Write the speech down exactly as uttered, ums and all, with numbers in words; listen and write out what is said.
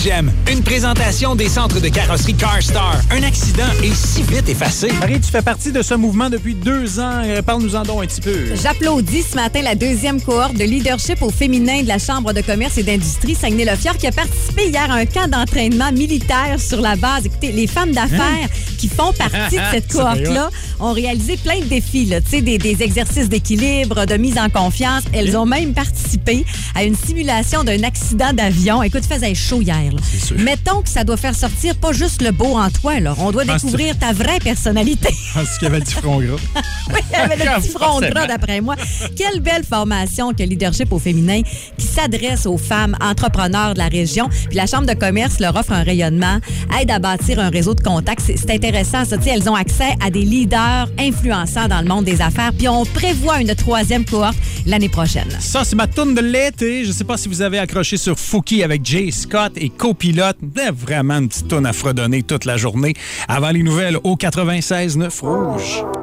Gem, une présentation des centres de carrosserie CarStar. Un accident est si vite effacé. Marie, tu fais partie de ce mouvement depuis deux ans. Parle-nous-en donc un petit peu. J'applaudis ce matin la deuxième cohorte de leadership au féminin de la Chambre de commerce et d'industrie Saguenay-Lafière qui a participé hier à un camp d'entraînement militaire sur la base. Écoutez, les femmes d'affaires hein? qui font partie de cette cohorte-là ont réalisé plein de défis, là, des, des exercices d'équilibre, de mise en confiance. Elles ont même participé à une simulation d'un accident d'avion. Écoute, il faisait chaud hier. Là. Mettons que ça doit faire sortir pas juste le beau en toi. Là. On doit découvrir ta vraie personnalité. Est-ce qu'il y avait le petit front gras? Oui, il y avait le petit front gras, d'après moi. Quelle belle formation que leadership au féminin qui s'adresse aux femmes entrepreneurs de la région. Puis la Chambre de commerce leur offre un rayonnement, aide à bâtir un réseau de contacts. C'est, c'est intéressant, ça. T'sais, elles ont accès à des leaders influençants dans le monde des affaires. Puis on prévoit une troisième cohorte l'année prochaine. Ça, c'est ma tourne de l'été. Je ne sais pas si vous avez accroché sur Fouki avec Jay Scott et Copilote. Vraiment une petite tourne à fredonner toute la journée. Avant les nouvelles au quatre-vingt-seize neuf Rouge.